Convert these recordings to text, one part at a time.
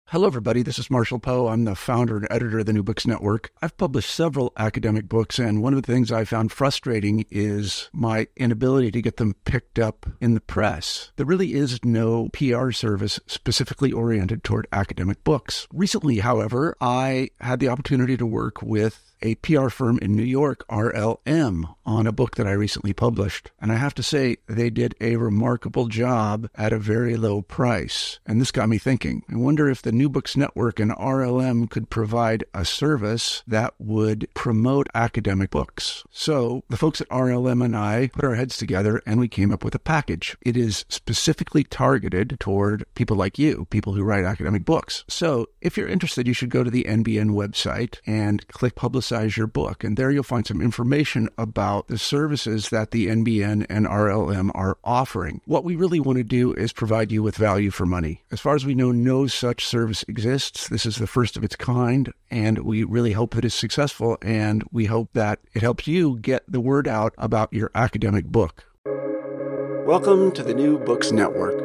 Hello, everybody. This is Marshall Poe. I'm the founder and editor of the New Books Network. I've published several academic books, and one of the things I found frustrating is my inability to get them picked up in the press. There really is no PR service specifically oriented toward academic books. Recently, however, I had the opportunity to work with a PR firm in New York, RLM, on a book that I recently published. And I have to say, they did a remarkable job at a very low price. And this got me thinking. I wonder if the New Books Network and RLM could provide a service that would promote academic books. So the folks at RLM and I put our heads together and we came up with a package. It is specifically targeted toward people like you, people who write academic books. So if you're interested, you should go to the NBN website and click Publicize Your Book. And there you'll find some information about the services that the NBN and RLM are offering. What we really want to do is provide you with value for money. As far as we know, no such service exists. This is the first of its kind, and we really hope that it's successful, and we hope that it helps you get the word out about your academic book. Welcome to the New Books Network.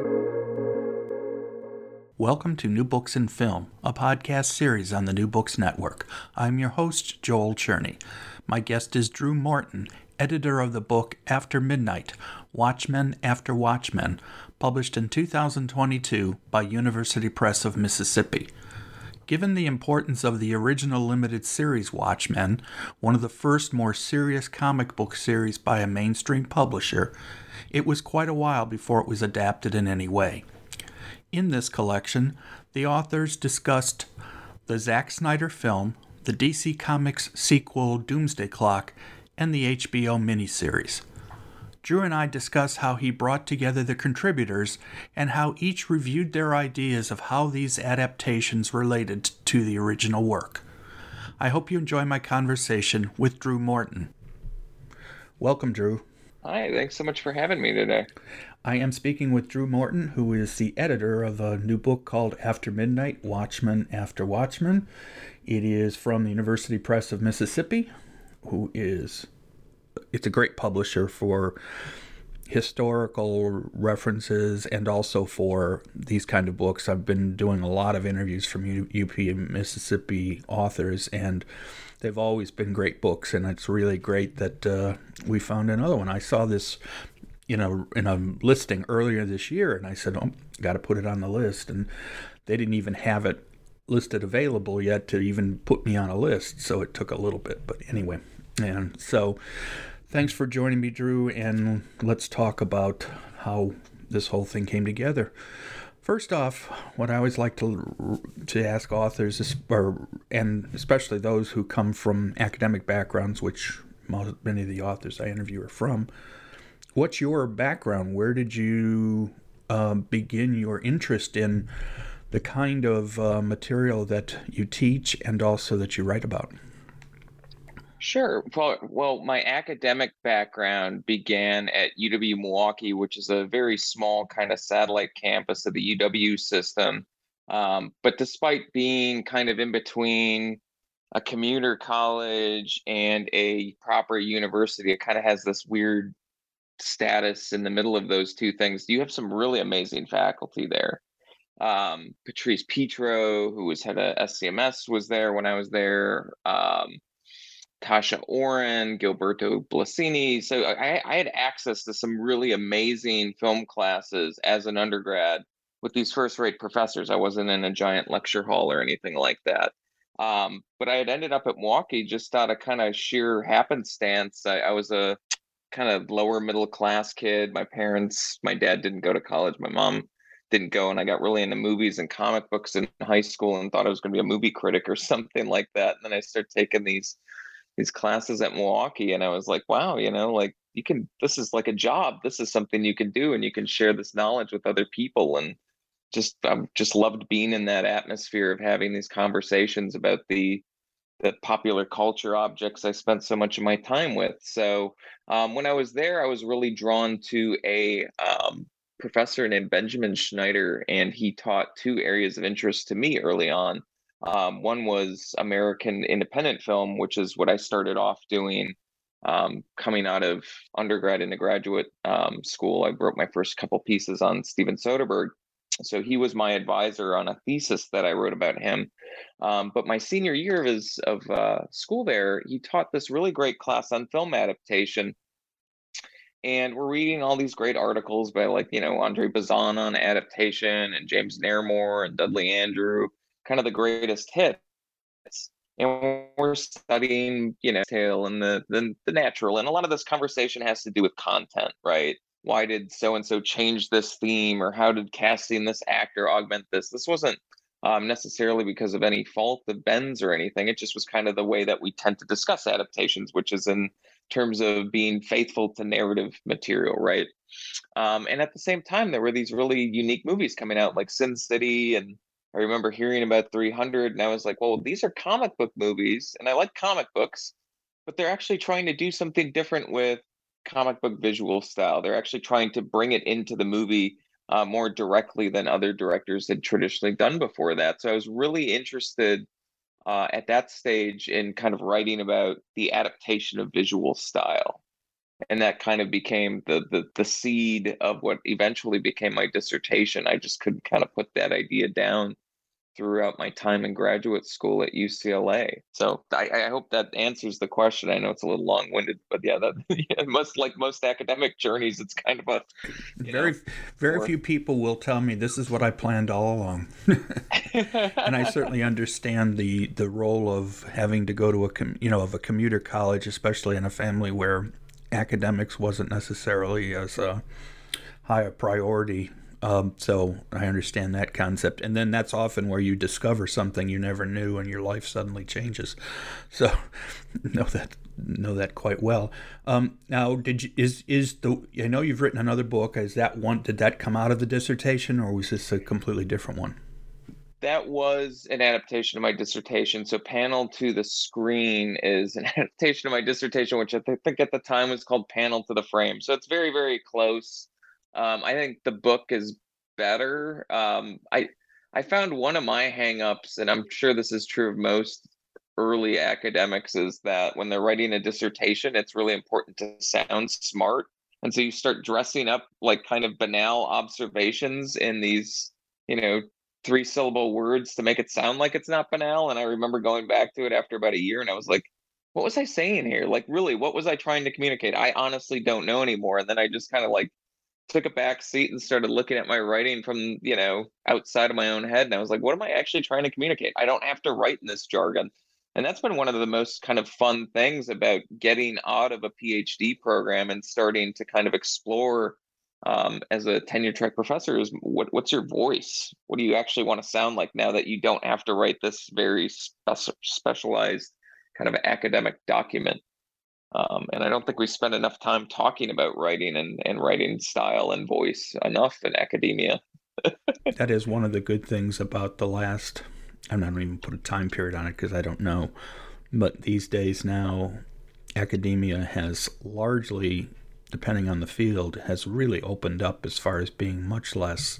Welcome to New Books in Film, a podcast series on the New Books Network. I'm your host, Joel Cherney. My guest is Drew Morton, editor of the book After Midnight, Watchmen After Watchmen, published in 2022 by University Press of Mississippi. Given the importance of the original limited series Watchmen, one of the first more serious comic book series by a mainstream publisher, it was quite a while before it was adapted in any way. In this collection, the authors discussed the Zack Snyder film, the DC Comics sequel Doomsday Clock, and the HBO miniseries. Drew and I discuss how he brought together the contributors and how each reviewed their ideas of how these adaptations related to the original work. I hope you enjoy my conversation with Drew Morton. Welcome, Drew. Hi, thanks so much for having me today. I am speaking with Drew Morton, who is the editor of a new book called After Midnight, Watchmen After Watchmen. It is from the University Press of Mississippi, it's a great publisher for historical references and also for these kind of books. I've been doing a lot of interviews from UP and Mississippi authors, and they've always been great books, and it's really great that we found another one. I saw this in a listing earlier this year, and I said, got to put it on the list, and they didn't even have it listed available yet to even put me on a list, so it took a little bit, but anyway. And so thanks for joining me, Drew, and let's talk about how this whole thing came together. First off, what I always like to ask authors is, and especially those who come from academic backgrounds, which many of the authors I interview are from, what's your background? Where did you begin your interest in the kind of material that you teach and also that you write about? Sure. Well, my academic background began at UW-Milwaukee, which is a very small kind of satellite campus of the UW system. But despite being kind of in between a commuter college and a proper university, it kind of has this weird status in the middle of those two things. You have some really amazing faculty there. Patrice Petro, who was head of SCMS, was there when I was there. Tasha Oren, Gilberto Blasini. So I had access to some really amazing film classes as an undergrad with these first-rate professors. I wasn't in a giant lecture hall or anything like that. But I had ended up at Milwaukee just out of kind of sheer happenstance. I was a kind of lower middle class kid. My dad didn't go to college. My mom didn't go. And I got really into movies and comic books in high school and thought I was going to be a movie critic or something like that. And then I started taking these classes at Milwaukee, and I was like, wow, like this is like a job. This is something you can do, and you can share this knowledge with other people. And I've just loved being in that atmosphere of having these conversations about the popular culture objects I spent so much of my time with. So when I was there, I was really drawn to a professor named Benjamin Schneider, and he taught two areas of interest to me early on. One was American independent film, which is what I started off doing coming out of undergrad into graduate school. I wrote my first couple pieces on Steven Soderbergh. So he was my advisor on a thesis that I wrote about him. But my senior year of school there, he taught this really great class on film adaptation. And we're reading all these great articles by, like, Andre Bazin on adaptation, and James Nairmore and Dudley Andrew, kind of the greatest hits. And we're studying, tale and the natural. And a lot of this conversation has to do with content, right? Why did so and so change this theme, or how did casting this actor augment this? This wasn't necessarily because of any fault of Ben's or anything. It just was kind of the way that we tend to discuss adaptations, which is in terms of being faithful to narrative material, right? And at the same time, there were these really unique movies coming out, like Sin City, and I remember hearing about 300, and I was like, well, these are comic book movies, and I like comic books, but they're actually trying to do something different with comic book visual style. They're actually trying to bring it into the movie more directly than other directors had traditionally done before that. So I was really interested at that stage in kind of writing about the adaptation of visual style. And that kind of became the seed of what eventually became my dissertation. I just couldn't kind of put that idea down throughout my time in graduate school at UCLA. So I hope that answers the question. I know it's a little long-winded, but yeah, that yeah, like most academic journeys, it's kind of a very few people will tell me this is what I planned all along. And I certainly understand the role of having to go to a commuter college, especially in a family where academics wasn't necessarily as high a priority. So I understand that concept. And then that's often where you discover something you never knew and your life suddenly changes. So know that quite well. Now, I know you've written another book. Did that come out of the dissertation, or was this a completely different one? That was an adaptation of my dissertation. So Panel to the Screen is an adaptation of my dissertation, which I think at the time was called Panel to the Frame. So it's very, very close. I think the book is better. I found one of my hangups, and I'm sure this is true of most early academics, is that when they're writing a dissertation, it's really important to sound smart. And so you start dressing up like kind of banal observations in these, 3-syllable words to make it sound like it's not banal. And I remember going back to it after about a year, and I was like, what was I saying here? Like, really, what was I trying to communicate? I honestly don't know anymore. And then I just kind of like took a back seat and started looking at my writing from, outside of my own head. And I was like, what am I actually trying to communicate? I don't have to write in this jargon. And that's been one of the most kind of fun things about getting out of a PhD program and starting to kind of explore as a tenure track professor is what's your voice? What do you actually want to sound like now that you don't have to write this very specialized kind of academic document? And I don't think we spend enough time talking about writing and writing style and voice enough in academia. That is one of the good things about the last, I'm not even put a time period on it because I don't know, but these days now, academia has largely, depending on the field, has really opened up as far as being much less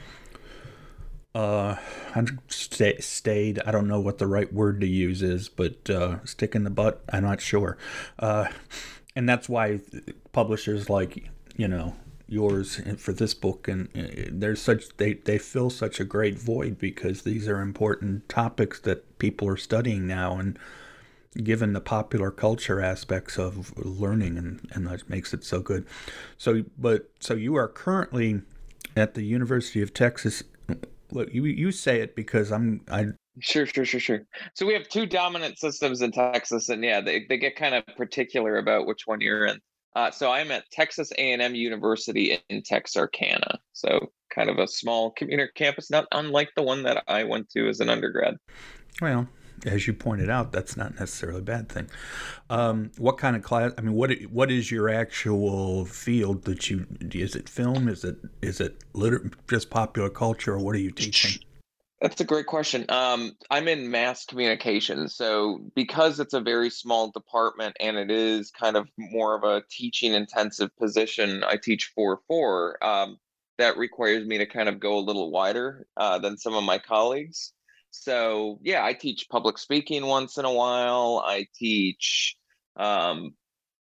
stayed. I don't know what the right word to use is, but stick in the butt, I'm not sure. And that's why publishers like, yours for this book, and they fill such a great void, because these are important topics that people are studying now, and given the popular culture aspects of learning, and that makes it so good. So you are currently at the University of Texas. Look, you say it because I Sure. So we have two dominant systems in Texas, and yeah, they get kind of particular about which one you're in. So I'm at Texas A&M University in Texarkana. So kind of a small community campus, not unlike the one that I went to as an undergrad. Well, as you pointed out, that's not necessarily a bad thing. What kind of class? I mean, what is your actual field that you? Is it film? Is it just popular culture, or what are you teaching? That's a great question. I'm in mass communication. So because it's a very small department and it is kind of more of a teaching intensive position, I teach 4-4. That requires me to kind of go a little wider than some of my colleagues. So yeah, I teach public speaking once in a while. I teach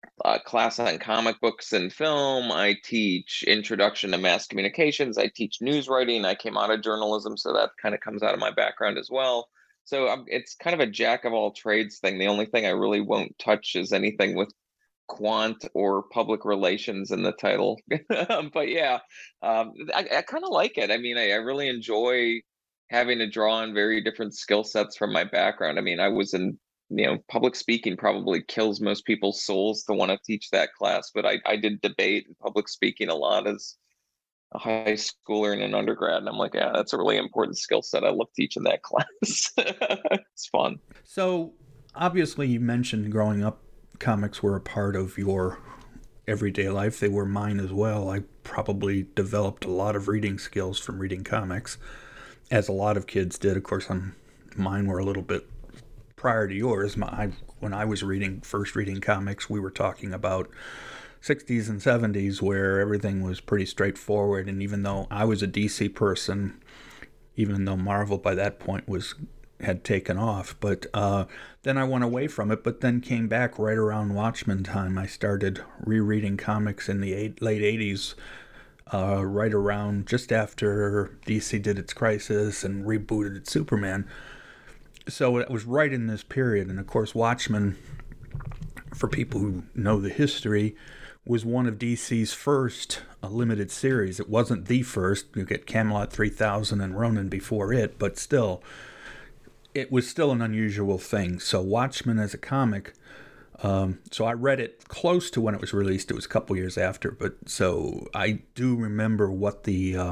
a class on comic books and film. I teach introduction to mass communications. I teach news writing. I came out of journalism, so that kind of comes out of my background as well. So it's kind of a jack of all trades thing. The only thing I really won't touch is anything with quant or public relations in the title. But yeah, I kind of like it. I mean, I really enjoy having to draw on very different skill sets from my background. I mean, I was in, public speaking probably kills most people's souls to want to teach that class, but I did debate and public speaking a lot as a high schooler and an undergrad. And I'm like, yeah, that's a really important skill set. I love teaching that class. It's fun. So, obviously, you mentioned growing up, comics were a part of your everyday life. They were mine as well. I probably developed a lot of reading skills from reading comics, as a lot of kids did. Of course, mine were a little bit prior to yours. When I was first reading comics, we were talking about 60s and 70s, where everything was pretty straightforward. And even though I was a DC person, even though Marvel by that point had taken off, but then I went away from it, but then came back right around Watchmen time. I started rereading comics in the late 80s, right around just after DC did its Crisis and rebooted its Superman. So it was right in this period. And of course, Watchmen, for people who know the history, was one of DC's first limited series. It wasn't the first. You get Camelot 3000 and Ronin before it, but still, it was still an unusual thing. So Watchmen as a comic, so I read it close to when it was released. It was a couple years after, but so I do remember what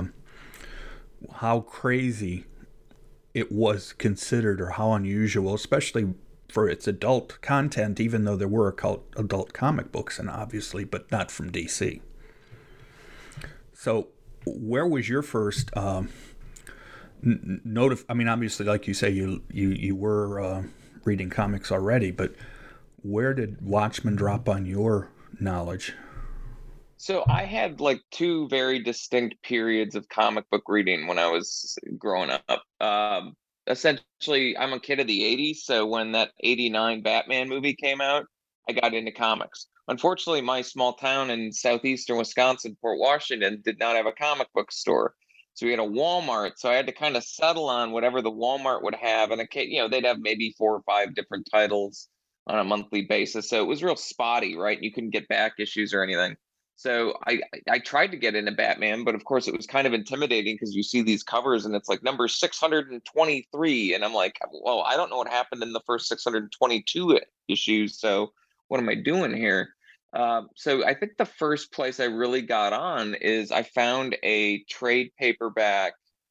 how crazy it was considered, or how unusual, especially for its adult content, even though there were adult comic books, and obviously, but not from DC. So where was your first I mean, obviously, like you say, you were reading comics already, but where did Watchmen drop on your knowledge? So I had like two very distinct periods of comic book reading when I was growing up. Essentially, I'm a kid of the 80s, so when that 89 Batman movie came out, I got into comics. Unfortunately, my small town in southeastern Wisconsin, Port Washington, did not have a comic book store. So we had a Walmart, so I had to kind of settle on whatever the Walmart would have, and they'd have maybe 4 or 5 different titles on a monthly basis. So it was real spotty, right? You couldn't get back issues or anything. So I tried to get into Batman, but of course it was kind of intimidating because you see these covers and it's like number 623, and I'm like, well, I don't know what happened in the first 622 issues, so what am I doing here? So I think the first place I really got on is I found a trade paperback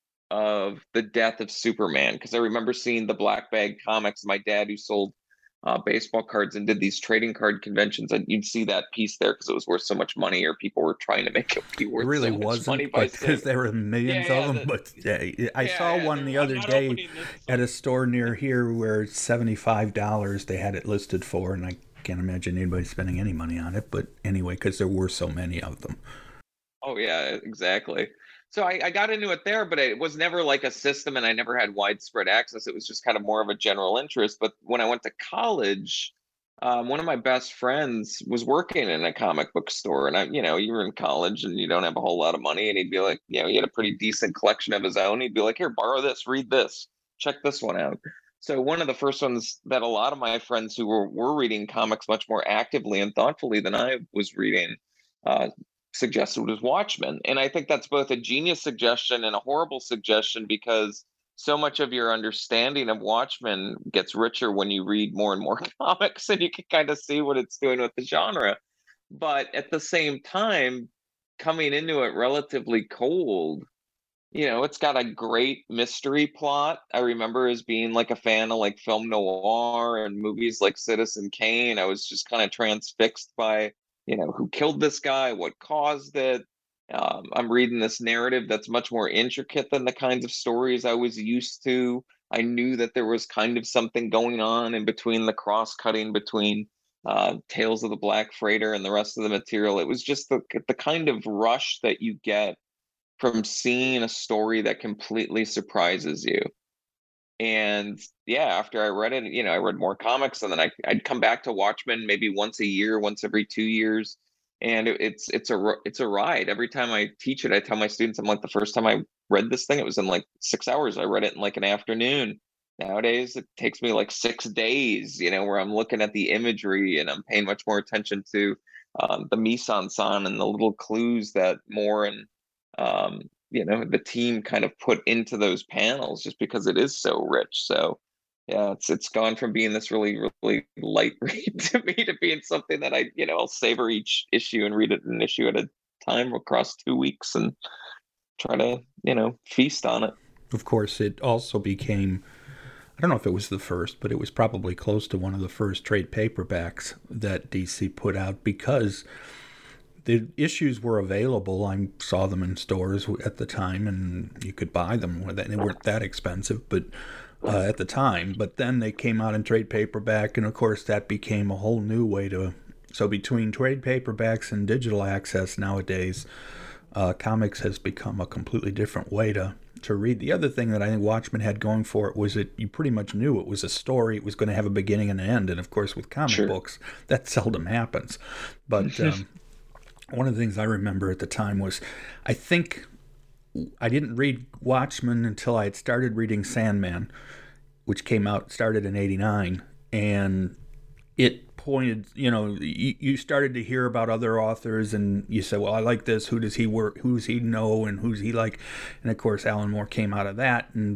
of The Death of Superman, because I remember seeing the Black Bag Comics. My dad, who sold baseball cards and did these trading card conventions, and you'd see that piece there because it was worth so much money, or people were trying to make it be worth really so much money because there were millions of them. But I saw one the other day at a store near here where $75 they had it listed for, and I can't imagine anybody spending any money on it. But anyway, because there were so many of them. Oh yeah, exactly. So I got into it there, but it was never like a system, and I never had widespread access. It was just kind of more of a general interest. But when I went to college, one of my best friends was working in a comic book store, and you're in college and you don't have a whole lot of money, and he'd be like, he had a pretty decent collection of his own. He'd be like, here, borrow this, read this, check this one out. So one of the first ones that a lot of my friends who were reading comics much more actively and thoughtfully than I was reading, suggested was Watchmen. And I think that's both a genius suggestion and a horrible suggestion, because so much of your understanding of Watchmen gets richer when you read more and more comics, and you can kind of see what it's doing with the genre. But at the same time, coming into it relatively cold, it's got a great mystery plot. I remember as being like a fan of like film noir and movies like Citizen Kane. I was just kind of transfixed by who killed this guy, what caused it. I'm reading this narrative that's much more intricate than the kinds of stories I was used to. I knew that there was kind of something going on in between, the cross-cutting between Tales of the Black Freighter and the rest of the material. It was just the kind of rush that you get from seeing a story that completely surprises you. And yeah, after I read it, I read more comics, and then I'd come back to Watchmen maybe once a year, once every 2 years. And it's a ride. Every time I teach it, I tell my students, I'm like, the first time I read this thing, it was in like 6 hours. I read it in like an afternoon. Nowadays, it takes me like 6 days, where I'm looking at the imagery and I'm paying much more attention to the mise en scène and the little clues that Moore and um, the team kind of put into those panels, just because it is so rich. So yeah, it's gone from being this really, really light read to me to being something that I'll savor each issue and read it an issue at a time across 2 weeks and try to, feast on it. Of course, it also became, I don't know if it was the first, but it was probably close to one of the first trade paperbacks that DC put out, because the issues were available. I saw them in stores at the time, and you could buy them. They weren't that expensive, but at the time. But then they came out in trade paperback, and of course that became a whole new way to. So between trade paperbacks and digital access nowadays, comics has become a completely different way to read. The other thing that I think Watchmen had going for it was that you pretty much knew it was a story. It was going to have a beginning and an end. And of course, with comic books, that seldom happens. But one of the things I remember at the time was, I think I didn't read Watchmen until I had started reading Sandman, which started in '89. And it pointed, you started to hear about other authors, and you said, well, I like this. Who does he work? Who does he know? And who's he like? And of course, Alan Moore came out of that. And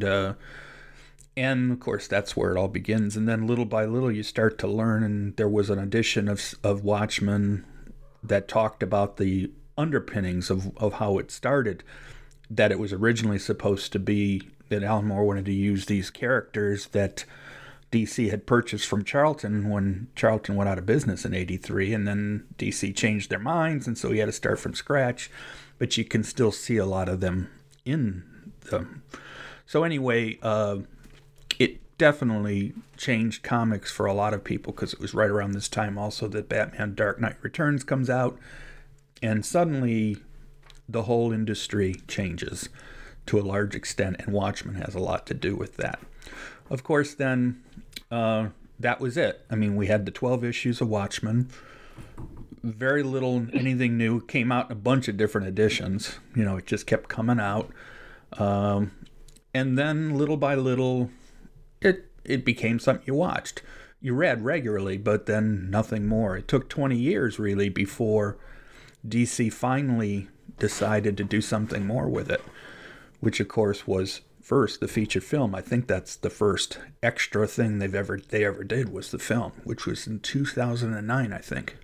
of course, that's where it all begins. And then little by little, you start to learn. And there was an edition of Watchmen that talked about the underpinnings of how it started, that it was originally supposed to be that Alan Moore wanted to use these characters that DC had purchased from Charlton when Charlton went out of business in '83, and then DC changed their minds, and so he had to start from scratch. But you can still see a lot of them in them. So anyway, it definitely changed comics for a lot of people, because it was right around this time also that Batman Dark Knight Returns comes out, and suddenly the whole industry changes to a large extent, and Watchmen has a lot to do with that. Of course, then that was it. I mean, we had the 12 issues of Watchmen. Very little anything new. Came out in a bunch of different editions. It just kept coming out. And then little by little, it became something you watched. You read regularly, but then nothing more. It took 20 years, really, before DC finally decided to do something more with it, which, of course, was first the feature film. I think that's the first extra thing they ever did, was the film, which was in 2009, I think.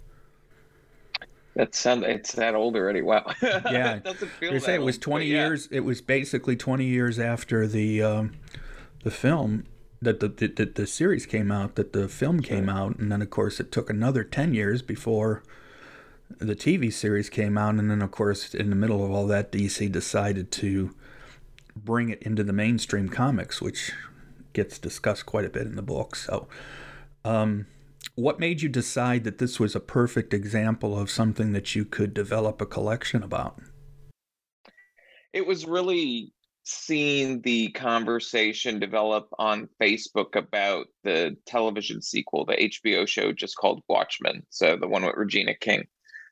It's that old already. Wow. Yeah. It doesn't feel that it was 20 years. It was basically 20 years after the film that the series came out, that the film came out, and then of course it took another 10 years before the TV series came out, and then of course in the middle of all that, DC decided to bring it into the mainstream comics, which gets discussed quite a bit in the book. So what made you decide that this was a perfect example of something that you could develop a collection about? It was really seeing the conversation develop on Facebook about the television sequel, the HBO show just called Watchmen, so the one with Regina King.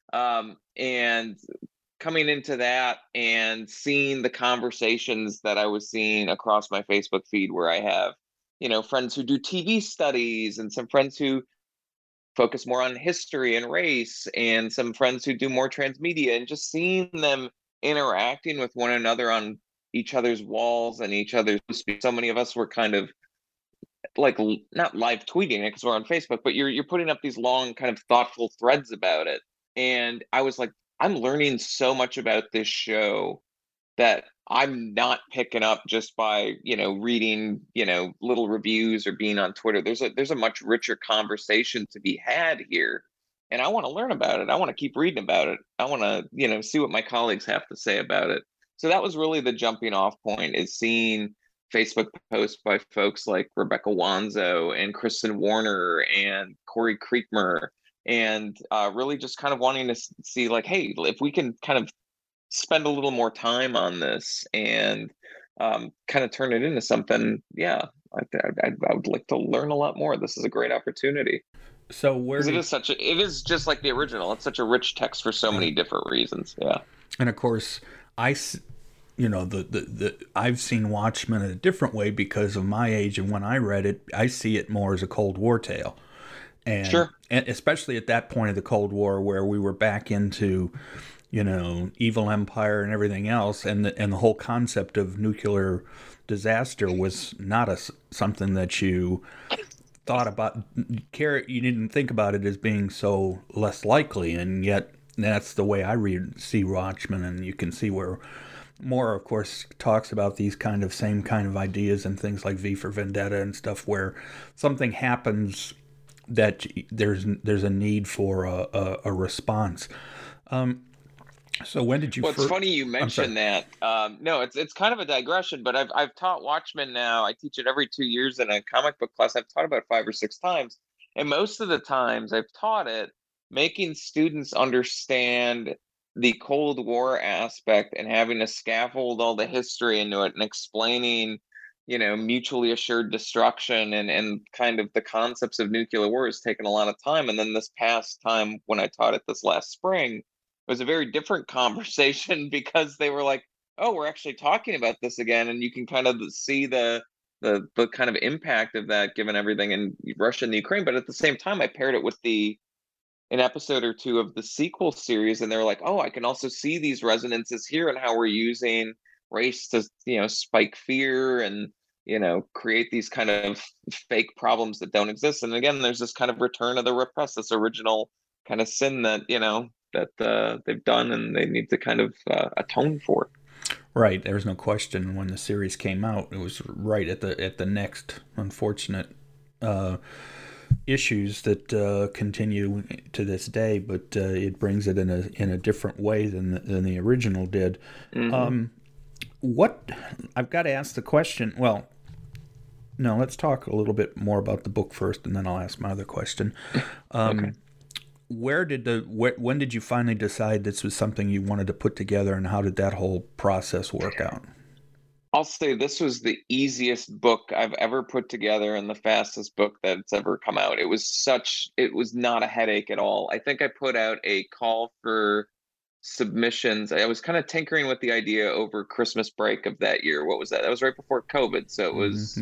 And coming into that and seeing the conversations that I was seeing across my Facebook feed, where I have, friends who do TV studies, and some friends who focus more on history and race, and some friends who do more transmedia, and just seeing them interacting with one another on each other's walls and each other's. So many of us were kind of like not live tweeting it because we're on Facebook, but you're putting up these long kind of thoughtful threads about it. And I was like, I'm learning so much about this show that I'm not picking up just by, reading, little reviews or being on Twitter. There's a much richer conversation to be had here. And I want to learn about it. I want to keep reading about it. I want to, see what my colleagues have to say about it. So that was really the jumping off point, is seeing Facebook posts by folks like Rebecca Wanzo and Kristen Warner and Corey Creekmer, and really just kind of wanting to see, like, hey, if we can kind of spend a little more time on this and kind of turn it into something, I would like to learn a lot more. This is a great opportunity So where because did it is just like the original. It's such a rich text for so many different reasons. Yeah. and of course you know, the I've seen Watchmen in a different way because of my age, and when I read it, I see it more as a Cold War tale, and Sure. and especially at that point of the Cold War where we were back into, you know, evil empire and everything else, and the whole concept of nuclear disaster was not something that you thought about. You didn't think about it as being so less likely, and yet that's the way I see Watchmen, and you can see where Moore, of course, talks about these same kind of ideas and things like V for Vendetta and stuff, where something happens that there's a need for a response. So when did you? Well, it's funny you mentioned that. No, it's kind of a digression, but I've taught Watchmen now. I teach it every 2 years in a comic book class. I've taught about 5 or 6 times, and most of the times I've taught it making students understand the Cold War aspect and having to scaffold all the history into it and explaining, mutually assured destruction and kind of the concepts of nuclear war has taken a lot of time. And then this past time when I taught it this last spring, it was a very different conversation because they were like, oh, we're actually talking about this again. And you can kind of see the kind of impact of that given everything in Russia and the Ukraine. But at the same time, I paired it with an episode or 2 of the sequel series, and they're like, oh, I can also see these resonances here and how we're using race to, spike fear and, create these kind of fake problems that don't exist. And again, there's this kind of return of the repressed, this original kind of sin that, that they've done and they need to kind of atone for. Right. There's no question when the series came out, it was right at the next unfortunate issues that continue to this day, but it brings it in a different way than the original did. Mm-hmm. What I've got to ask the question. Well, no, let's talk a little bit more about the book first, and then I'll ask my other question. Okay. When did you finally decide this was something you wanted to put together, and how did that whole process work out? I'll say this was the easiest book I've ever put together and the fastest book that's ever come out. It was not a headache at all. I think I put out a call for submissions. I was kind of tinkering with the idea over Christmas break of that year. What was that? That was right before COVID. So it was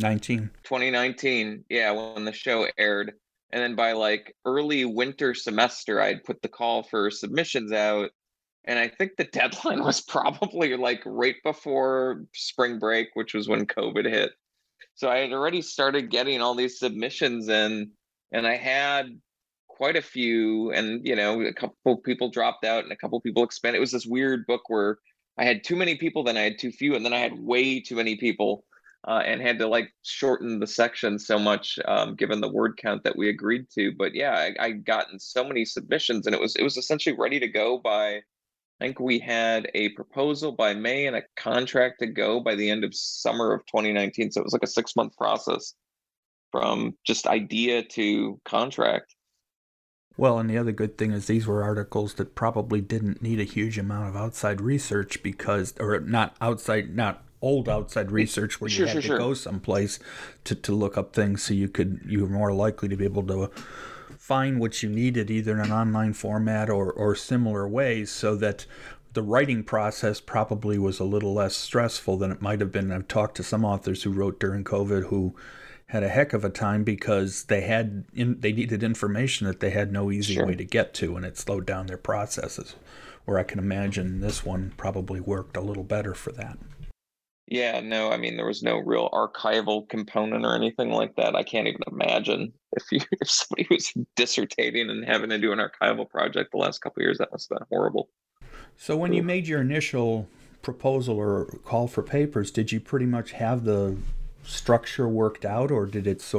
2019. Yeah, when the show aired. And then by like early winter semester, I'd put the call for submissions out. And I think the deadline was probably like right before spring break, which was when COVID hit. So I had already started getting all these submissions in, and I had quite a few, and a couple people dropped out and a couple people expanded. It was this weird book where I had too many people, then I had too few, and then I had way too many people, and had to like shorten the section so much, given the word count that we agreed to. But yeah, I gotten so many submissions, and it was essentially ready to go by. I think we had a proposal by May and a contract to go by the end of summer of 2019. So it was like a 6-month process from just idea to contract. Well, and the other good thing is these were articles that probably didn't need a huge amount of outside research or not old outside research where you had to go someplace to look up things, so you were more likely to be able to find what you needed either in an online format or similar ways, so that the writing process probably was a little less stressful than it might have been. I've talked to some authors who wrote during COVID who had a heck of a time because they needed information that they had no easy way to get to, and it slowed down their processes, where I can imagine this one probably worked a little better for that. Yeah, no, I mean, there was no real archival component or anything like that. I can't even imagine if somebody was dissertating and having to do an archival project the last couple of years, that must have been horrible. So when you made your initial proposal or call for papers, did you pretty much have the structure worked out, or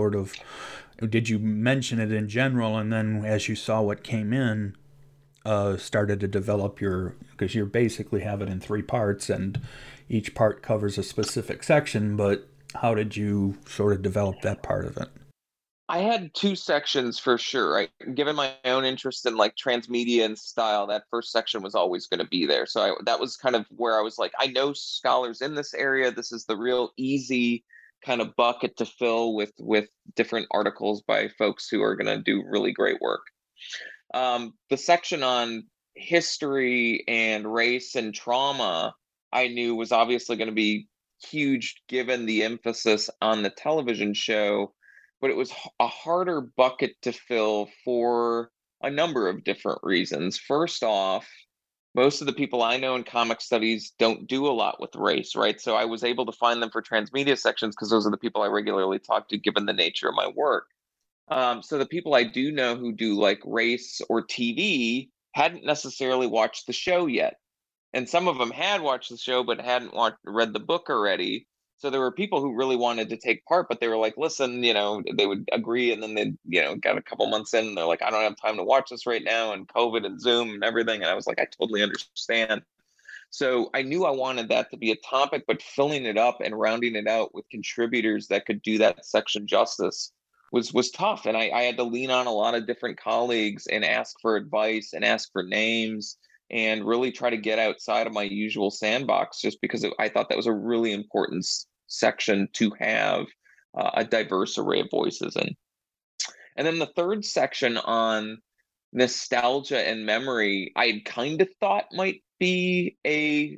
did you mention it in general, and then as you saw what came in, started to develop because you basically have it in 3 parts, and each part covers a specific section, but how did you sort of develop that part of it? I had 2 sections for sure. Right? Given my own interest in like transmedia and style, that first section was always going to be there. So that was kind of where I was like, I know scholars in this area. This is the real easy kind of bucket to fill with different articles by folks who are going to do really great work. The section on history and race and trauma, I knew was obviously going to be huge given the emphasis on the television show, but it was a harder bucket to fill for a number of different reasons. First off, most of the people I know in comic studies don't do a lot with race, right? So I was able to find them for transmedia sections because those are the people I regularly talk to, given the nature of my work. So the people I do know who do like race or TV hadn't necessarily watched the show yet. And some of them had watched the show but hadn't read the book already. So there were people who really wanted to take part, but they were like, listen, they would agree. And then they, got a couple months in and they're like, I don't have time to watch this right now. And COVID and Zoom and everything. And I was like, I totally understand. So I knew I wanted that to be a topic, but filling it up and rounding it out with contributors that could do that section justice was tough. And I had to lean on a lot of different colleagues and ask for advice and ask for names and really try to get outside of my usual sandbox, just because I thought that was a really important section to have a diverse array of voices in. And then the third section on nostalgia and memory, I kind of thought might be a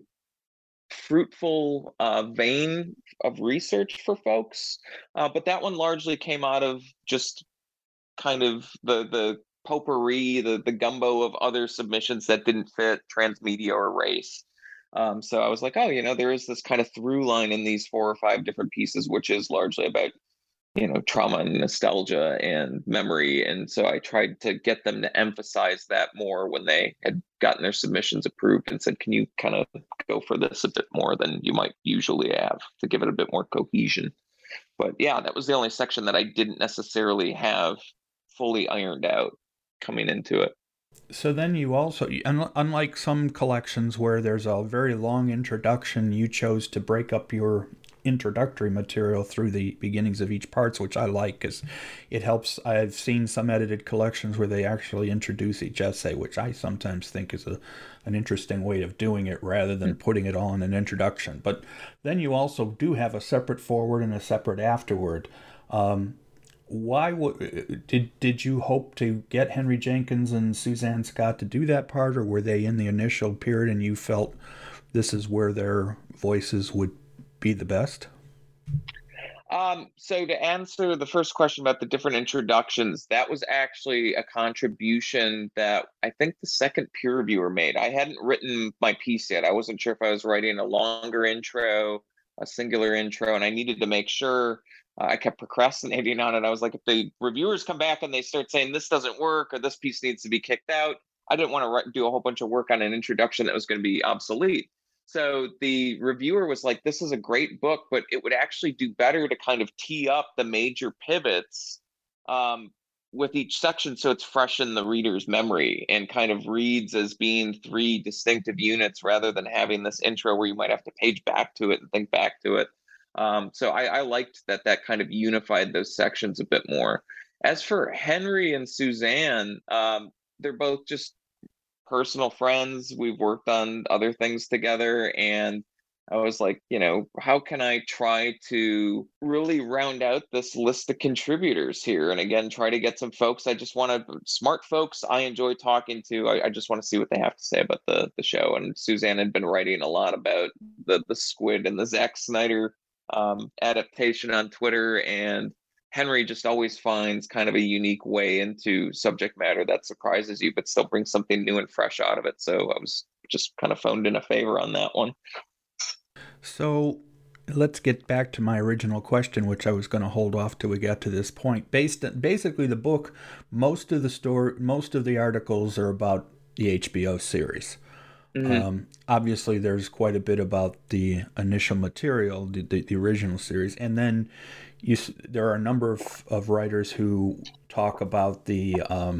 fruitful vein of research for folks, but that one largely came out of just kind of the potpourri, the gumbo of other submissions that didn't fit transmedia or race. So I was like, oh, there is this kind of through line in these 4 or 5 different pieces, which is largely about trauma and nostalgia and memory. And so I tried to get them to emphasize that more when they had gotten their submissions approved and said, can you kind of go for this a bit more than you might usually have to give it a bit more cohesion? But yeah, that was the only section that I didn't necessarily have fully ironed out coming into it. So then you also, unlike some collections where there's a very long introduction, you chose to break up your introductory material through the beginnings of each parts, which I like because it helps. I've seen some edited collections where they actually introduce each essay, which I sometimes think is an interesting way of doing it rather than putting it all in an introduction. But then you also do have a separate forward and a separate afterword. Why did you hope to get Henry Jenkins and Suzanne Scott to do that part, or were they in the initial period and you felt this is where their voices would be the best? So to answer the first question about the different introductions, that was actually a contribution that I think the second peer reviewer made. I hadn't written my piece yet. I wasn't sure if I was writing a longer intro, a singular intro, and I needed to make sure. I kept procrastinating on it. I was like, if the reviewers come back and they start saying this doesn't work or this piece needs to be kicked out, I didn't want to do a whole bunch of work on an introduction that was going to be obsolete. So the reviewer was like, this is a great book, but it would actually do better to kind of tee up the major pivots with each section so it's fresh in the reader's memory and kind of reads as being 3 distinctive units rather than having this intro where you might have to page back to it and think back to it. So I liked that kind of unified those sections a bit more. As for Henry and Suzanne, they're both just personal friends. We've worked on other things together, and I was like, how can I try to really round out this list of contributors here? And again, try to get some folks. I just want to smart folks I enjoy talking to. I just want to see what they have to say about the show. And Suzanne had been writing a lot about the Squid and the Zack Snyder adaptation on Twitter, and Henry just always finds kind of a unique way into subject matter that surprises you but still brings something new and fresh out of it. So I was just kind of phoned in a favor on that one. So let's get back to my original question, which I was going to hold off till we got to this point. Basically the book, most of the articles are about the HBO series. Mm-hmm. Obviously, there's quite a bit about the initial material, the original series, and then there are a number of writers who talk about the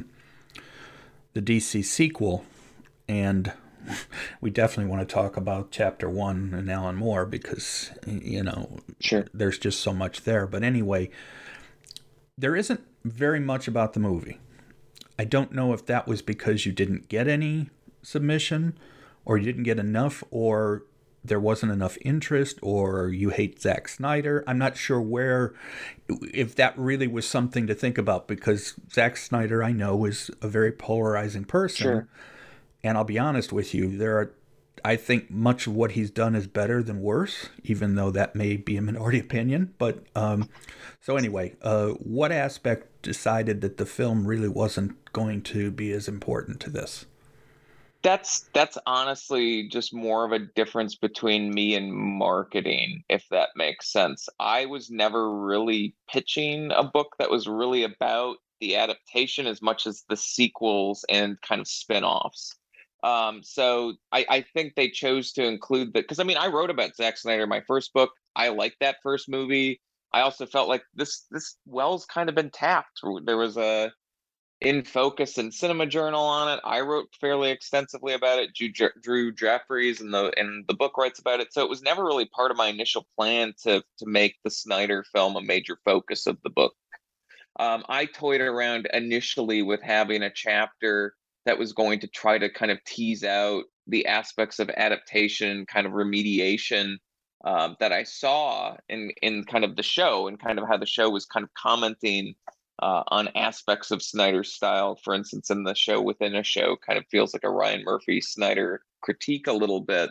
DC sequel, and we definitely want to talk about Chapter 1 and Alan Moore because sure, there's just so much there. But anyway, there isn't very much about the movie. I don't know if that was because you didn't get any submission, or you didn't get enough, or there wasn't enough interest, or you hate Zack Snyder. I'm not sure if that really was something to think about, because Zack Snyder, I know, is a very polarizing person. Sure. And I'll be honest with you, I think much of what he's done is better than worse, even though that may be a minority opinion. But so anyway, what aspect decided that the film really wasn't going to be as important to this? That's honestly just more of a difference between me and marketing, if that makes sense. I was never really pitching a book that was really about the adaptation as much as the sequels and kind of spin-offs. So I think they chose to include that because I mean I wrote about Zack Snyder, my first book. I liked that first movie. I also felt like this well's kind of been tapped. There was a In Focus and Cinema Journal on it. I wrote fairly extensively about it. Drew Jeffries and the book writes about it. So it was never really part of my initial plan to make the Snyder film a major focus of the book. I toyed around initially with having a chapter that was going to try to kind of tease out the aspects of adaptation, kind of remediation that I saw in kind of the show and kind of how the show was kind of commenting on aspects of Snyder's style. For instance, in the show within a show, kind of feels like a Ryan Murphy Snyder critique a little bit.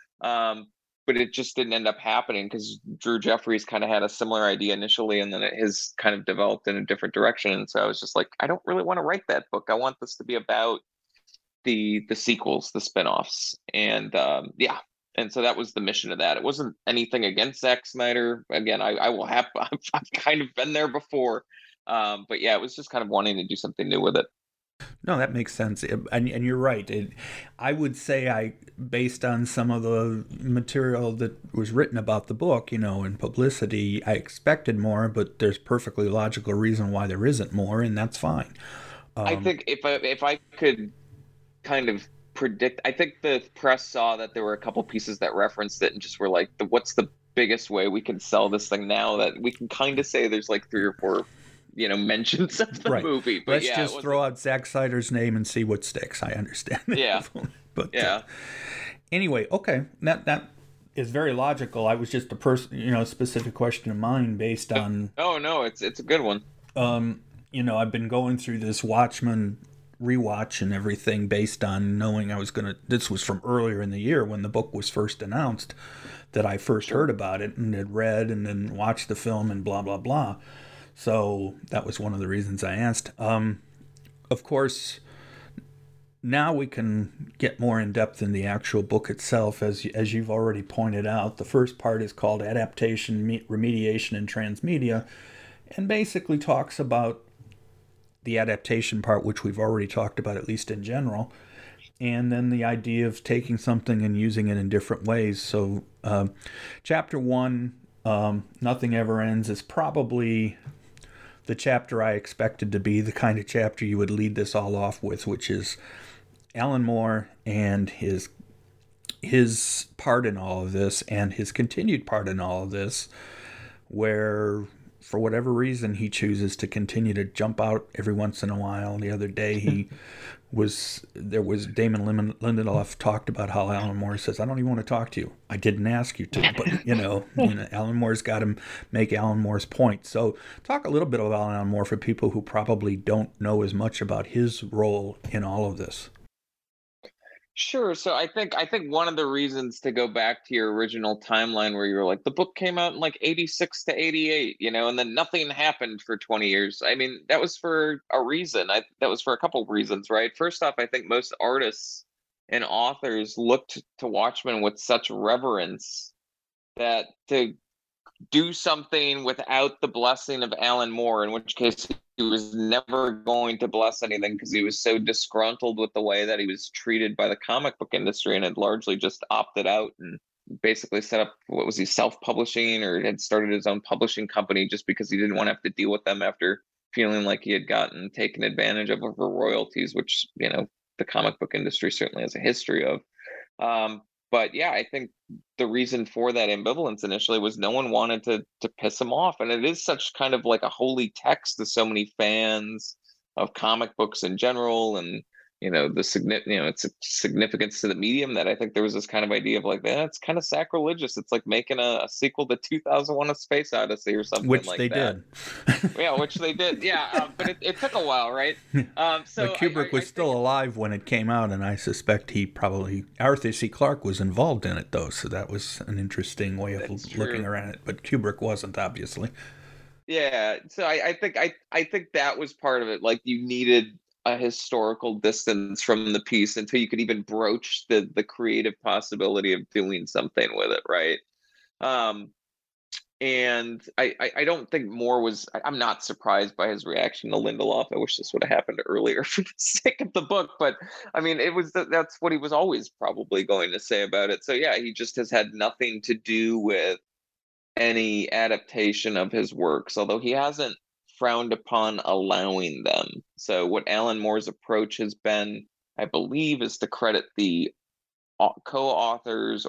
But it just didn't end up happening because Drew Jeffries kind of had a similar idea initially, and then it has kind of developed in a different direction. And so I was just like, I don't really want to write that book. I want this to be about the sequels, the spinoffs, and yeah. And so that was the mission of that. It wasn't anything against Zack Snyder. Again, I will have I've kind of been there before. But yeah, it was just kind of wanting to do something new with it. No, that makes sense. And you're right. I would say based on some of the material that was written about the book, in publicity, I expected more, but there's perfectly logical reason why there isn't more, and that's fine. I think if I could kind of predict, I think the press saw that there were a couple pieces that referenced it and just were like, what's the biggest way we can sell this thing now that we can kind of say there's like 3 or 4 mentions of the movie. But let's just throw out Zack Snyder's name and see what sticks. I understand. Yeah. But yeah. Anyway, okay, that is very logical. I was just a specific question of mine based on. Oh no, it's a good one. I've been going through this Watchmen rewatch and everything based on knowing this was from earlier in the year when the book was first announced, that I first heard about it and had read and then watched the film and blah blah blah. So that was one of the reasons I asked. Of course, now we can get more in depth in the actual book itself, as you've already pointed out. The first part is called Adaptation, Remediation, and Transmedia, and basically talks about the adaptation part, which we've already talked about, at least in general, and then the idea of taking something and using it in different ways. So chapter 1, Nothing Ever Ends, is probably the chapter I expected to be the kind of chapter you would lead this all off with, which is Alan Moore and his part in all of this and his continued part in all of this, where for whatever reason he chooses to continue to jump out every once in a while. The other day Damon Lindelof talked about how Alan Moore says, I don't even want to talk to you. I didn't ask you to, but Alan Moore's got to make Alan Moore's point. So talk a little bit about Alan Moore for people who probably don't know as much about his role in all of this. Sure. So I think one of the reasons to go back to your original timeline where you were like, the book came out in like 86 to 88, and then nothing happened for 20 years. I mean, that was for a reason. That was for a couple of reasons, right? First off, I think most artists and authors looked to Watchmen with such reverence that to do something without the blessing of Alan Moore, in which case he was never going to bless anything because he was so disgruntled with the way that he was treated by the comic book industry and had largely just opted out and basically set up, self-publishing, or had started his own publishing company just because he didn't want to have to deal with them after feeling like he had gotten taken advantage of over royalties, which, the comic book industry certainly has a history of. But yeah, I think the reason for that ambivalence initially was no one wanted to piss him off. And it is such kind of like a holy text to so many fans of comic books in general. And, the its significance to the medium, that I think there was this kind of idea of like, it's kind of sacrilegious. It's like making a sequel to 2001: A Space Odyssey or something Which like they that. did. Yeah, which they did. Yeah, but it took a while, right? So But Kubrick was still alive when it came out, and I suspect Arthur C. Clarke was involved in it, though, so that was an interesting way of looking around it. But Kubrick wasn't, obviously. Yeah, so I think that was part of it. Like, you needed a historical distance from the piece until you could even broach the creative possibility of doing something with it, right? Um, and I don't think Moore was. I'm not surprised by his reaction to Lindelof. I wish this would have happened earlier for the sake of the book, but I mean, that's what he was always probably going to say about it. So yeah, he just has had nothing to do with any adaptation of his works, although he hasn't frowned upon allowing them. So what Alan Moore's approach has been, I believe, is to credit the co-authors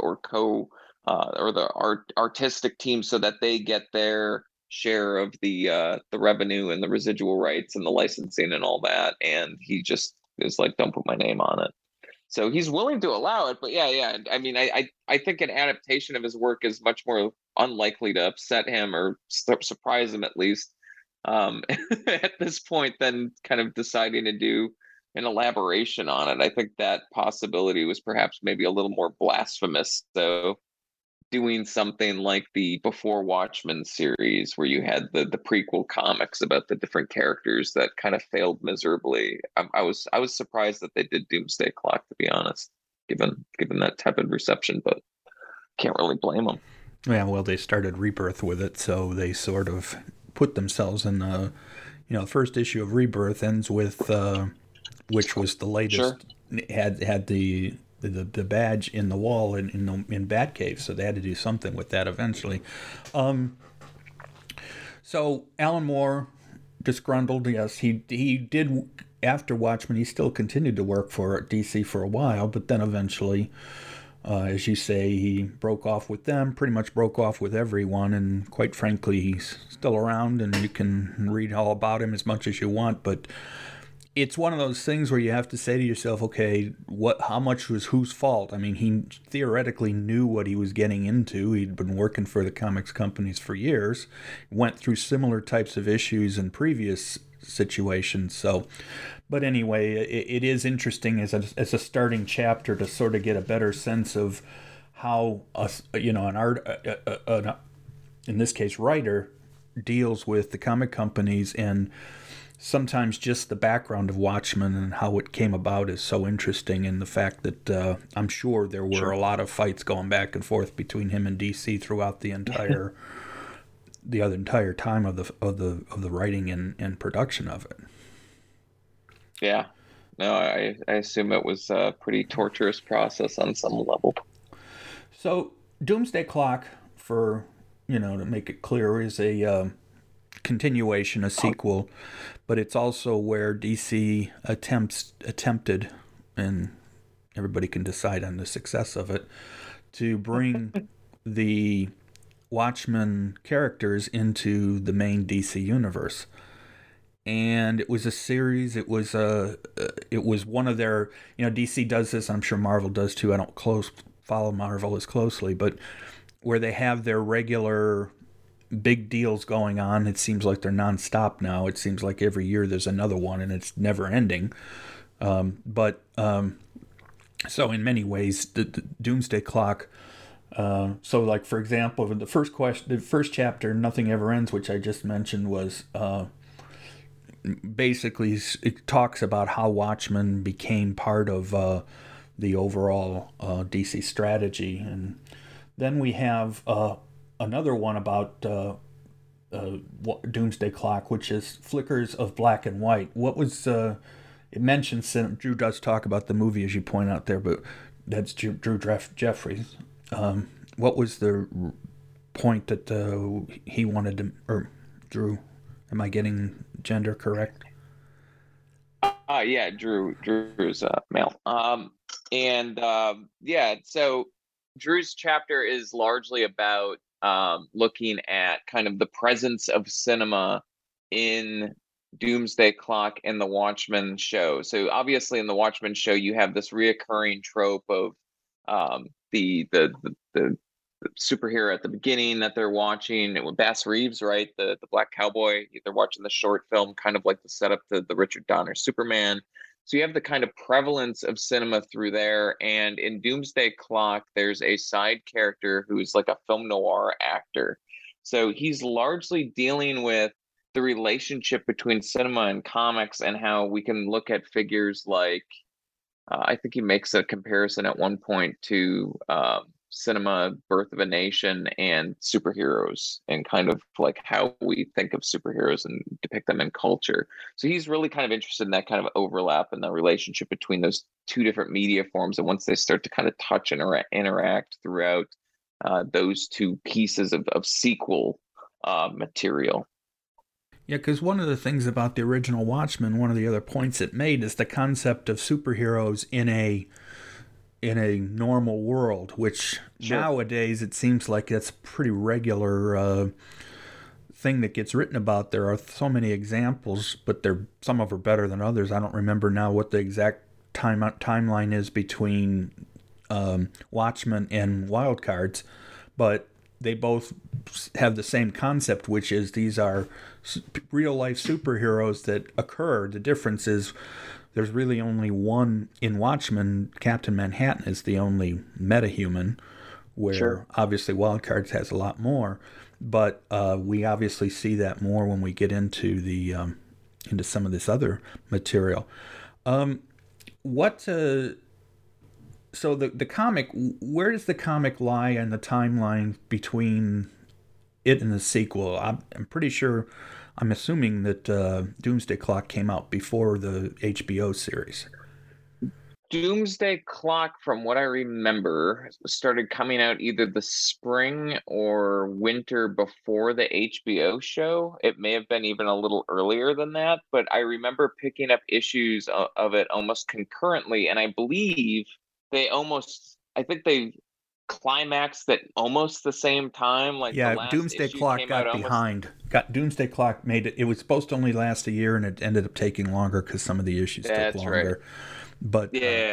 or the artistic team, so that they get their share of the revenue and the residual rights and the licensing and all that. And he just is like, don't put my name on it. So he's willing to allow it, but yeah. I mean, I think an adaptation of his work is much more unlikely to upset him or surprise him, at least, at this point, than kind of deciding to do an elaboration on it. I think that possibility was perhaps maybe a little more blasphemous. So doing something like the Before Watchmen series, where you had the prequel comics about the different characters that kind of failed miserably. I was surprised that they did Doomsday Clock, to be honest, given that tepid reception, but can't really blame them. Yeah, well, they started Rebirth with it, so they sort of put themselves in the first issue of Rebirth ends with which was the latest. Sure. Had the badge in the wall in Batcave, so they had to do something with that eventually. So Alan Moore, disgruntled, yes, he did after Watchmen. He still continued to work for DC for a while, but then eventually, as you say, he broke off with them. Pretty much broke off with everyone, and quite frankly, he's still around, and you can read all about him as much as you want, but it's one of those things where you have to say to yourself, okay, how much was whose fault? I mean, he theoretically knew what he was getting into. He'd been working for the comics companies for years, went through similar types of issues in previous situations. So, but anyway, it is interesting as a starting chapter to sort of get a better sense of how in this case, writer, deals with the comic companies, and sometimes just the background of Watchmen and how it came about is so interesting, and the fact that I'm sure there were a lot of fights going back and forth between him and DC throughout the entire time of the writing and production of it. Yeah, no, I assume it was a pretty torturous process on some level. So Doomsday Clock, for to make it clear, is a continuation, a sequel, but it's also where DC attempted, and everybody can decide on the success of it, to bring the Watchmen characters into the main DC universe. And it was a series. It was one of their, DC does this. I'm sure Marvel does too. I don't follow Marvel as closely, but where they have their regular big deals going on. It seems like they're nonstop now. It seems like every year there's another one, and it's never ending. So in many ways, the Doomsday Clock. So, like, for example, the first chapter, Nothing Ever Ends, which I just mentioned, was basically, it talks about how Watchmen became part of the overall DC strategy, and then we have another one about Doomsday Clock, which is Flickers of Black and White. What was it mentions? Drew does talk about the movie, as you point out there, but that's Drew Jeffries. What was the point that he wanted to, or Drew? Am I getting gender correct? Yeah, Drew's male. So Drew's chapter is largely about looking at kind of the presence of cinema in Doomsday Clock and the Watchmen show. So obviously in the Watchmen show, you have this reoccurring trope of the superhero at the beginning that they're watching with Bass Reeves, right? The Black Cowboy. They're watching the short film, kind of like the setup to the Richard Donner Superman. So you have the kind of prevalence of cinema through there. And in Doomsday Clock, there's a side character who's like a film noir actor. So he's largely dealing with the relationship between cinema and comics and how we can look at figures like I think he makes a comparison at one point to cinema, Birth of a Nation, and superheroes, and kind of like how we think of superheroes and depict them in culture. So he's really kind of interested in that kind of overlap and the relationship between those two different media forms. And once they start to kind of touch and interact throughout those two pieces of sequel material. Yeah, because one of the things about the original Watchmen, one of the other points it made is the concept of superheroes in a normal world, which nowadays it seems like that's a pretty regular thing that gets written about. There are so many examples, but some of them are better than others. I don't remember now what the exact timeline is between Watchmen and Wildcards, but they both have the same concept, which is these are real-life superheroes that occur. The difference is there's really only one in Watchmen. Captain Manhattan is the only metahuman, where obviously Wildcards has a lot more. But we obviously see that more when we get into into some of this other material. So the comic, where does the comic lie in the timeline between it and the sequel? I'm pretty sure, I'm assuming that Doomsday Clock came out before the HBO series. Doomsday Clock, from what I remember, started coming out either the spring or winter before the HBO show. It may have been even a little earlier than that, but I remember picking up issues of it almost concurrently, and I believe I think they climaxed at almost the same time. Like yeah, the last Doomsday Clock got behind. Doomsday Clock made it. It was supposed to only last a year, and it ended up taking longer because some of the issues took longer. Right. But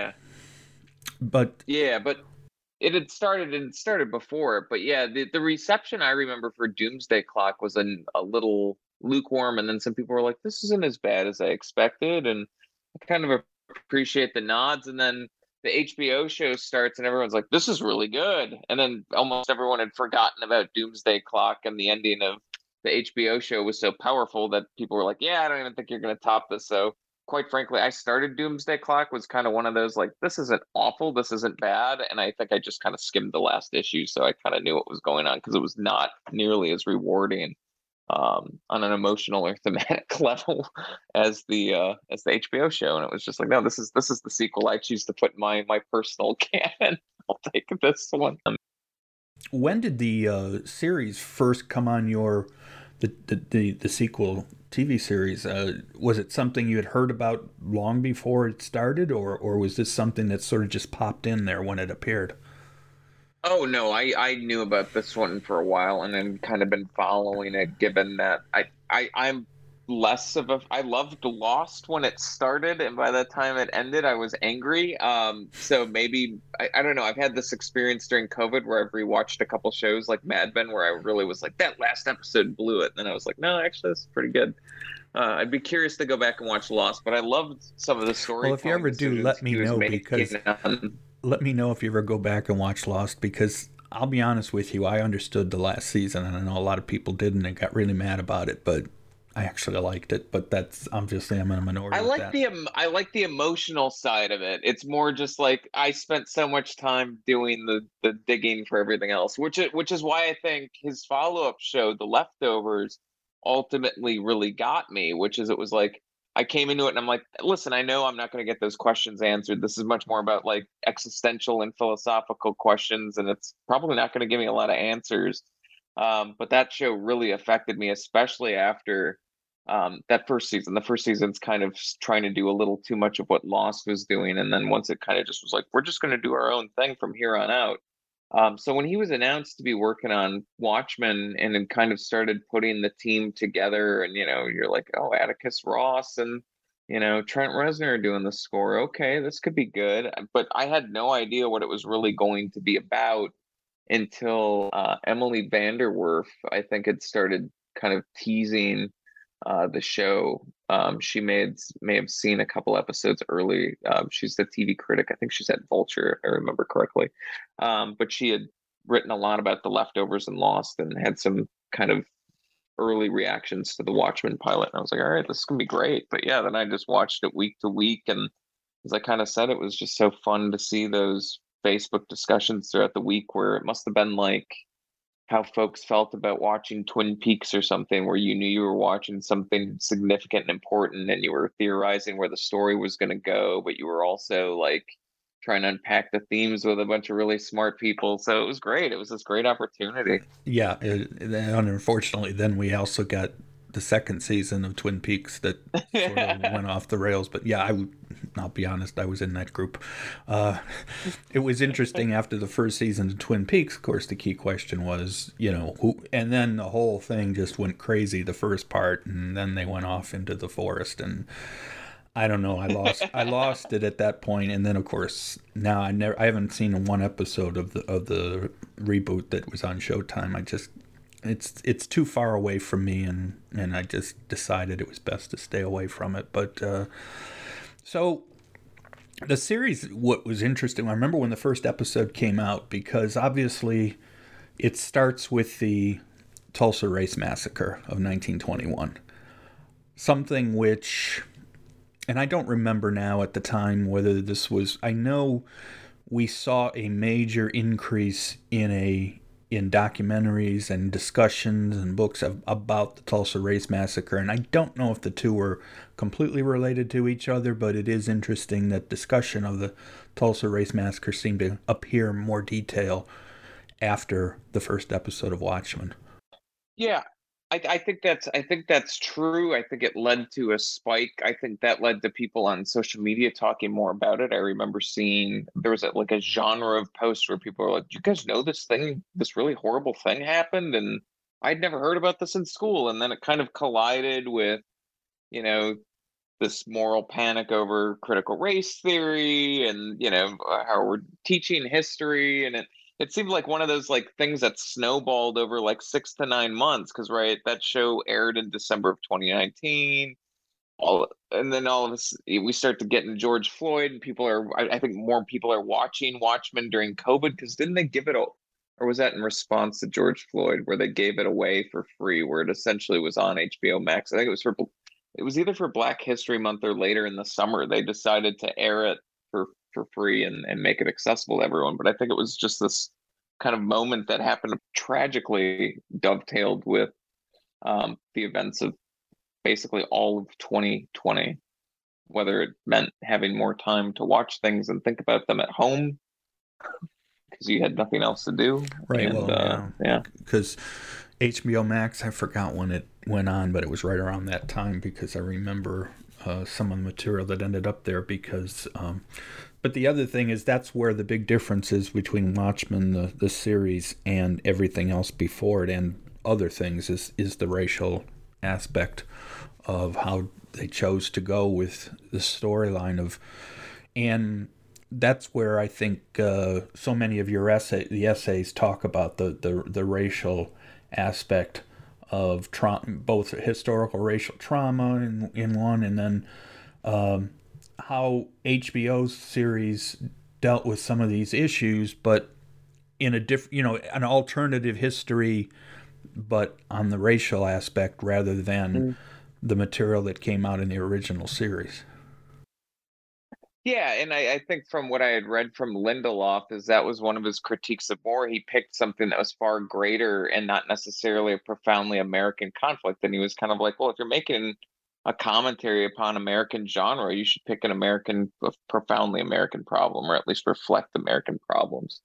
but it had started before it. But yeah, the reception I remember for Doomsday Clock was a little lukewarm, and then some people were like, "This isn't as bad as I expected," and I kind of appreciate the nods. And then the HBO show starts, and everyone's like, "This is really good," and then almost everyone had forgotten about Doomsday Clock, and the ending of the HBO show was so powerful that people were like, "Yeah, I don't even think you're going to top this." So quite frankly, I started Doomsday Clock, was kind of one of those like, this isn't awful, this isn't bad, and I think I just kind of skimmed the last issue, so I kind of knew what was going on because it was not nearly as rewarding on an emotional or thematic level as the HBO show, and it was just like, no, this is the sequel I choose to put in my personal canon. I'll take this one. When did the series first come on the sequel TV series? Was it something you had heard about long before it started, or was this something that sort of just popped in there when it appeared? Oh no, I knew about this one for a while and then kind of been following it, given that I'm less of a I loved Lost when it started, and by the time it ended I was angry. So maybe I don't know, I've had this experience during COVID where I've rewatched a couple shows like Mad Men where I really was like, that last episode blew it, and then I was like, no, actually this is pretty good. I'd be curious to go back and watch Lost, but I loved some of the story. Well, if you ever do, let me know, because let me know if you ever go back and watch Lost, because I'll be honest with you, I understood the last season, and I know a lot of people didn't and got really mad about it, but I actually liked it. But that's obviously I'm in a minority. I like the emotional side of it. It's more just like I spent so much time doing the digging for everything else, which is why I think his follow-up show, The Leftovers, ultimately really got me. Which is, it was like I came into it and I'm like, listen, I know I'm not going to get those questions answered. This is much more about like existential and philosophical questions, and it's probably not going to give me a lot of answers. But that show really affected me, especially after that first season. The first season's kind of trying to do a little too much of what Lost was doing, and then once it kind of just was like, we're just going to do our own thing from here on out. So when he was announced to be working on Watchmen and then kind of started putting the team together, and you're like, oh, Atticus Ross and Trent Reznor doing the score. Okay, this could be good. But I had no idea what it was really going to be about until Emily Vanderwerf, I think, had started kind of teasing the show. She may have seen a couple episodes early. She's the TV critic. I think she's at Vulture, if I remember correctly. But she had written a lot about The Leftovers and Lost, and had some kind of early reactions to the Watchmen pilot. And I was like, all right, this is gonna be great. But yeah, then I just watched it week to week, and as I kind of said, it was just so fun to see those Facebook discussions throughout the week, where it must have been like how folks felt about watching Twin Peaks or something, where you knew you were watching something significant and important, and you were theorizing where the story was going to go, but you were also like trying to unpack the themes with a bunch of really smart people. So it was great. It was this great opportunity. Yeah, and unfortunately, then we also got the second season of Twin Peaks that sort of went off the rails. But yeah, I'll be honest, I was in that group. It was interesting after the first season of Twin Peaks. Of course, the key question was, who, and then the whole thing just went crazy, the first part, and then they went off into the forest, and I don't know. I lost it at that point, and then of course now I haven't seen one episode of the reboot that was on Showtime. It's too far away from me, and I just decided it was best to stay away from it. But so the series, what was interesting, I remember when the first episode came out, because obviously it starts with the Tulsa Race Massacre of 1921, something which, and I don't remember now at the time whether this was, I know we saw a major increase in documentaries and discussions and books about the Tulsa Race Massacre, and I don't know if the two were completely related to each other, but it is interesting that discussion of the Tulsa Race Massacre seemed to appear in more detail after the first episode of Watchmen. Yeah, I think that's true. I think it led to a spike. I think that led to people on social media talking more about it. I remember seeing there was like a genre of posts where people were like, "You guys know this really horrible thing happened?" And I'd never heard about this in school. And then it kind of collided with, this moral panic over critical race theory, and how we're teaching history, and it seemed like one of those like things that snowballed over like 6 to 9 months, because right, that show aired in December of 2019. And then all of us, we start to get into George Floyd, and I think more people are watching Watchmen during COVID, because didn't they give it or was that in response to George Floyd, where they gave it away for free, where it essentially was on HBO Max? I think it was either for Black History Month or later in the summer. They decided to air it for free and make it accessible to everyone. But I think it was just this kind of moment that happened, tragically dovetailed with the events of basically all of 2020, whether it meant having more time to watch things and think about them at home because you had nothing else to do. Right. And, yeah. Because HBO Max, I forgot when it went on, but it was right around that time, because I remember some of the material that ended up there. Because, but the other thing is, that's where the big difference is between Watchmen, the series, and everything else before it, and other things, is the racial aspect of how they chose to go with the storyline of, and that's where I think so many of your essays talk about the racial aspect of both historical racial trauma in one, and then how HBO's series dealt with some of these issues, but in a different, an alternative history, but on the racial aspect rather than the material that came out in the original series. Yeah, and I think from what I had read from Lindelof, is that was one of his critiques of Moore. He picked something that was far greater and not necessarily a profoundly American conflict. And he was kind of like, well, if you're making a commentary upon American genre, you should pick a profoundly American problem, or at least reflect American problems.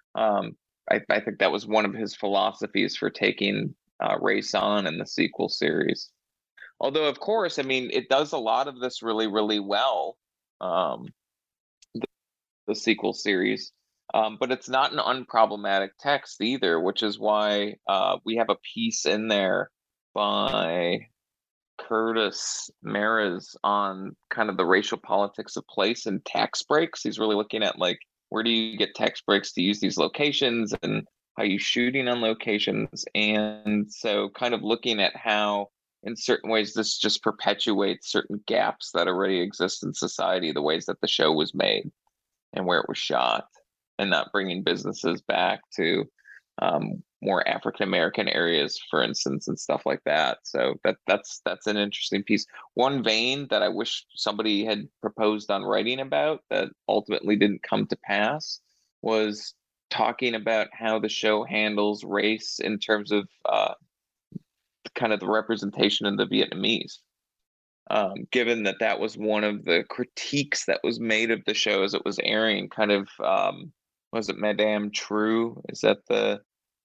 I think that was one of his philosophies for taking race on in the sequel series. Although, of course, I mean, it does a lot of this really, really well. The sequel series, But it's not an unproblematic text either, which is why we have a piece in there by Curtis Mares on kind of the racial politics of place and tax breaks. He's really looking at like, where do you get tax breaks to use these locations, and how you shooting on locations. And so kind of looking at how in certain ways this just perpetuates certain gaps that already exist in society, the ways that the show was made and where it was shot, and not bringing businesses back to more African American areas, for instance, and stuff like that. So that's an interesting piece. One vein that I wish somebody had proposed on writing about that ultimately didn't come to pass was talking about how the show handles race in terms of kind of the representation of the Vietnamese. Given that that was one of the critiques that was made of the show as it was airing, kind of was it Madame True? Is that the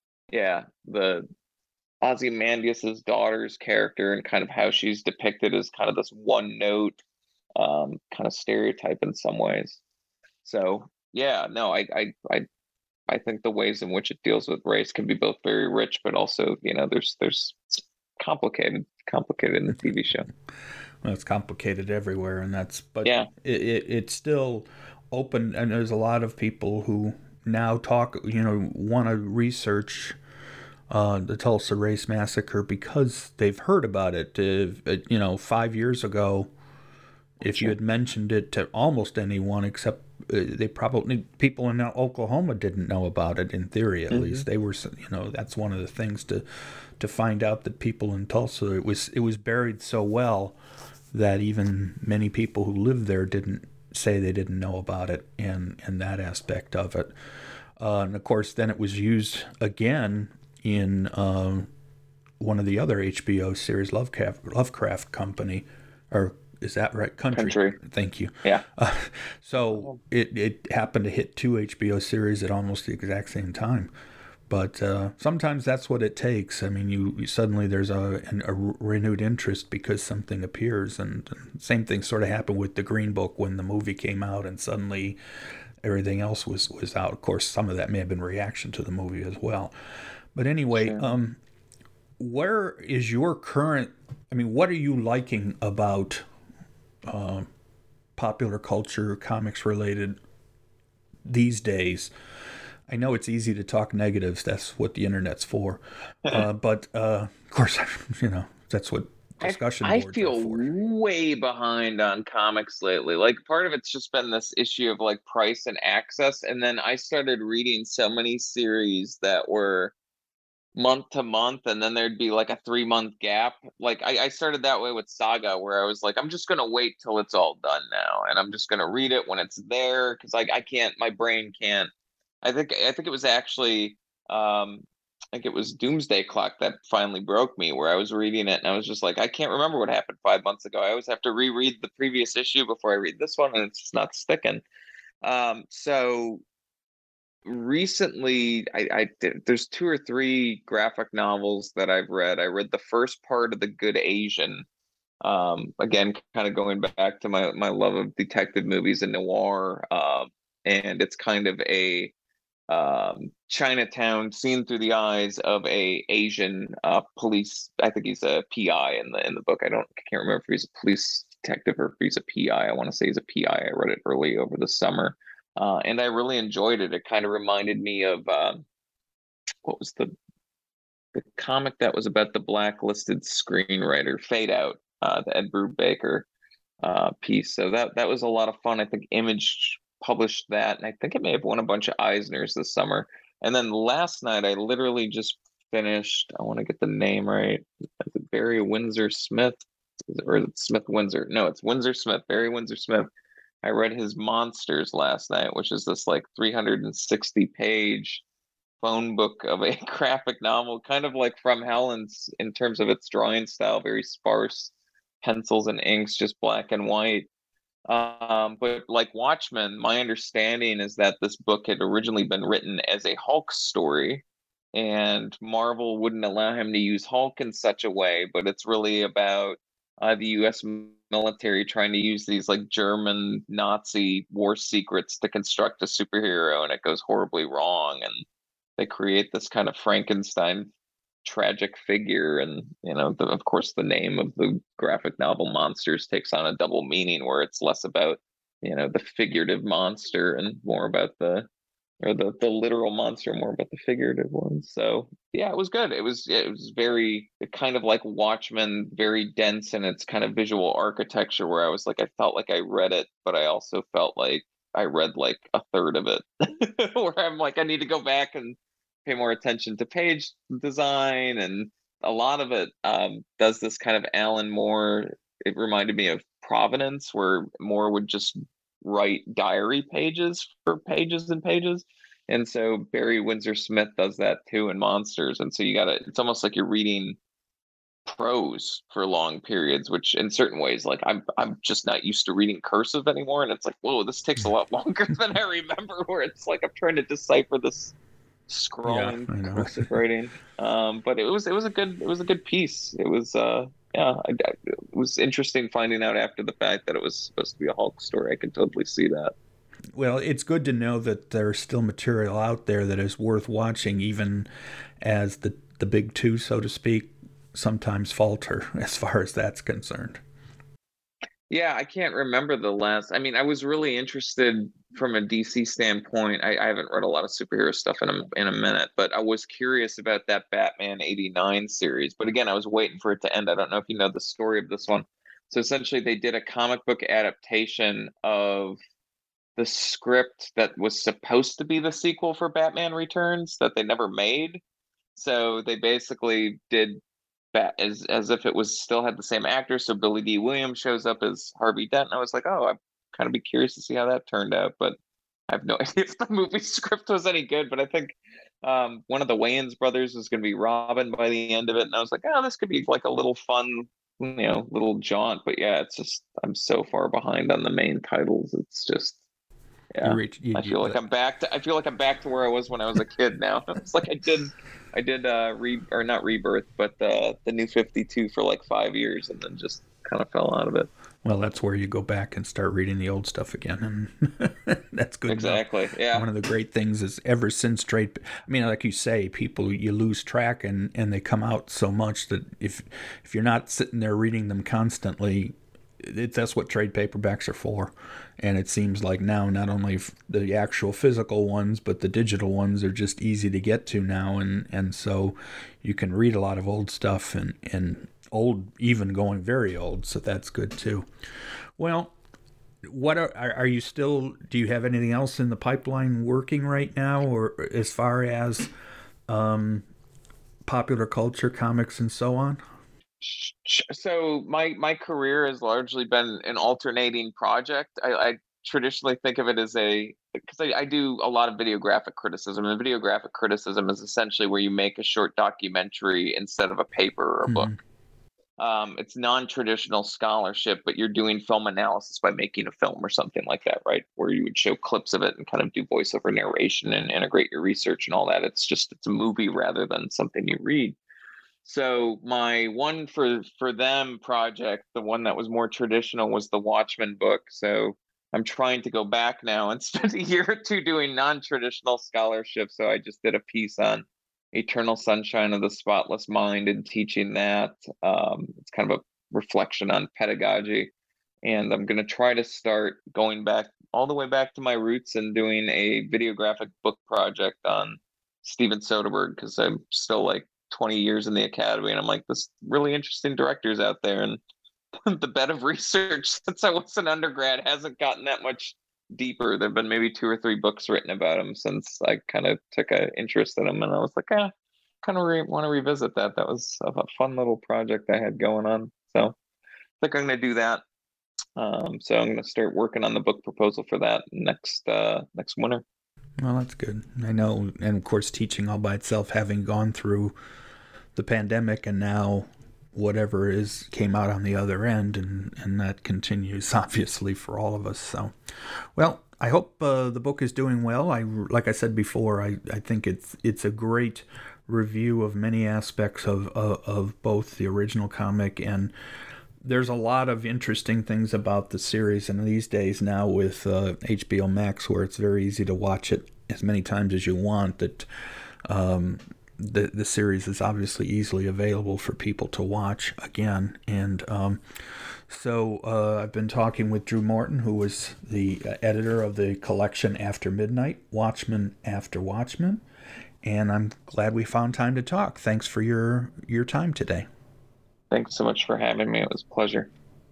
Ozymandias's daughter's character, and kind of how she's depicted as kind of this one note kind of stereotype in some ways. So yeah, no, I think the ways in which it deals with race can be both very rich, but also, there's complicated in the TV show. Well, it's complicated everywhere, and but yeah, it's still open, and there's a lot of people who now want to research the Tulsa Race Massacre because they've heard about it. 5 years ago, if you had mentioned it to almost anyone, except people in Oklahoma didn't know about it. In theory, at least, they were. That's one of the things to find out that people in Tulsa, it was buried so well that even many people who lived there didn't say they didn't know about it, and that aspect of it. And of course, then it was used again in one of the other HBO series, Lovecraft Company, or is that right? Country. Thank you. Yeah. So it happened to hit 2 HBO series at almost the exact same time. But sometimes that's what it takes. I mean, you suddenly there's a renewed interest because something appears, and same thing sort of happened with The Green Book when the movie came out, and suddenly everything else was out. Of course, some of that may have been reaction to the movie as well. But anyway, sure. Where is your current? I mean, what are you liking about popular culture, comics related these days? I know it's easy to talk negatives. That's what the internet's for. But of course, that's what discussion boards are for. I feel way behind on comics lately. Like, part of it's just been this issue of like price and access. And then I started reading so many series that were month to month, and then there'd be like a 3-month gap. Like I started that way with Saga, where I was like, I'm just gonna wait till it's all done now, and I'm just gonna read it when it's there, because like I can't, my brain can't. I think it was actually I think it was Doomsday Clock that finally broke me, where I was reading it and I was just like, I can't remember what happened 5 months ago. I always have to reread the previous issue before I read this one, and it's just not sticking. So recently I did, there's 2 or 3 graphic novels that I've read. I read the first part of The Good Asian. Again, kind of going back to my love of detective movies and noir. And it's kind of a Chinatown seen through the eyes of a Asian police. I think he's a PI in the book. I can't remember if he's a police detective or if he's a PI. I want to say he's a PI. I read it early over the summer, and I really enjoyed it. It kind of reminded me of what was the comic that was about the blacklisted screenwriter, Fade Out, the Ed Brubaker piece. So that was a lot of fun. I think Image published that, and I think it may have won a bunch of Eisners this summer. And then last night I literally just finished, I want to get the name right, is it Barry Windsor Smith, or is it Smith Windsor? No, it's Windsor Smith, Barry Windsor Smith. I read his Monsters last night, which is this like 360 page phone book of a graphic novel, kind of like From Hell in terms of its drawing style, very sparse pencils and inks, just black and white. But like Watchmen, my understanding is that this book had originally been written as a Hulk story, and Marvel wouldn't allow him to use Hulk in such a way, but it's really about the U.S. military trying to use these like German Nazi war secrets to construct a superhero, and it goes horribly wrong, and they create this kind of Frankenstein tragic figure. And of course the name of the graphic novel Monsters takes on a double meaning, where it's less about the figurative monster and more about the literal monster, more about the figurative one. So yeah, it was good. It was very kind of like Watchmen, very dense in its kind of visual architecture, where I was like, I felt like I read it, but I also felt like I read like a third of it, where I'm like, I need to go back and pay more attention to page design. And a lot of it does this kind of Alan Moore. It reminded me of Providence, where Moore would just write diary pages for pages and pages. And so Barry Windsor Smith does that too in Monsters. And so it's almost like you're reading prose for long periods, which in certain ways, like I'm just not used to reading cursive anymore. And it's like, whoa, this takes a lot longer than I remember, where it's like I'm trying to decipher this scrawling cursive writing. But it was a good piece. It was it was interesting finding out after the fact that it was supposed to be a Hulk story. I could totally see that. Well, it's good to know that there's still material out there that is worth watching, even as the big two, so to speak, sometimes falter as far as that's concerned. Yeah, I can't remember the last. I mean, I was really interested from a DC standpoint. I haven't read a lot of superhero stuff in a minute, but I was curious about that Batman '89 series. But again, I was waiting for it to end. I don't know if you know the story of this one. So essentially, they did a comic book adaptation of the script that was supposed to be the sequel for Batman Returns that they never made. So they basically did as if it was still had the same actor. So Billy D. Williams shows up as Harvey Dent. And I was like, oh, I'd kind of be curious to see how that turned out. But I have no idea if the movie script was any good. But I think one of the Wayans brothers was going to be Robin by the end of it. And I was like, oh, this could be like a little fun, little jaunt. But yeah, it's just I'm so far behind on the main titles. It's just yeah. I feel like I'm back to where I was when I was a kid now. It's like I did not Rebirth, but the New 52 for like 5 years and then just kind of fell out of it. Well, that's where you go back and start reading the old stuff again, and that's good. Exactly. enough. Yeah. One of the great things is ever since trade. I mean, like you say, you lose track and they come out so much that if you're not sitting there reading them constantly, that's what trade paperbacks are for. And it seems like now not only the actual physical ones, but the digital ones are just easy to get to now. And so you can read a lot of old stuff and old, even going very old. So that's good too. Well, what are you still, do you have anything else in the pipeline working right now, or as far as popular culture, comics, and so on? So my career has largely been an alternating project. I traditionally think of it as because I do a lot of videographic criticism, and videographic criticism is essentially where you make a short documentary instead of a paper or a book. It's non-traditional scholarship, but you're doing film analysis by making a film or something like that, right? Where you would show clips of it and kind of do voiceover narration and integrate your research and all that. It's a movie rather than something you read. So my one for them project, the one that was more traditional, was the Watchmen book. So I'm trying to go back now and spend a year or two doing non-traditional scholarship. So I just did a piece on Eternal Sunshine of the Spotless Mind and teaching that. It's kind of a reflection on pedagogy. And I'm going to try to start going back all the way back to my roots and doing a videographic book project on Steven Soderbergh, because I'm still like 20 years in the academy, and I'm like, this really interesting directors out there, and the bed of research since I was an undergrad hasn't gotten that much deeper. There've been maybe 2 or 3 books written about him since I kind of took an interest in him, and I was like, kind of want to revisit that. That was a fun little project I had going on. So I think I'm going to do that. So I'm going to start working on the book proposal for that next winter. Well, that's good. I know, and of course, teaching all by itself, having gone through the pandemic and now whatever came out on the other end, and that continues obviously for all of us. So, well, I hope the book is doing well. Like I said before, I think it's a great review of many aspects of both the original comic and there's a lot of interesting things about the series, and these days now with HBO Max, where it's very easy to watch it as many times as you want, that the series is obviously easily available for people to watch again. And so I've been talking with Drew Morton, who was the editor of the collection After Midnight, Watchmen After Watchmen, and I'm glad we found time to talk. Thanks for your time today. Thanks so much for having me. It was a pleasure.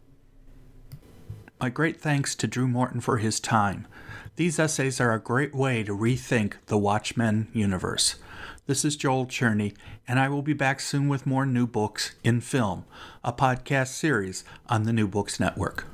My great thanks to Drew Morton for his time. These essays are a great way to rethink the Watchmen universe. This is Joel Cherney, and I will be back soon with more New Books in Film, a podcast series on the New Books Network.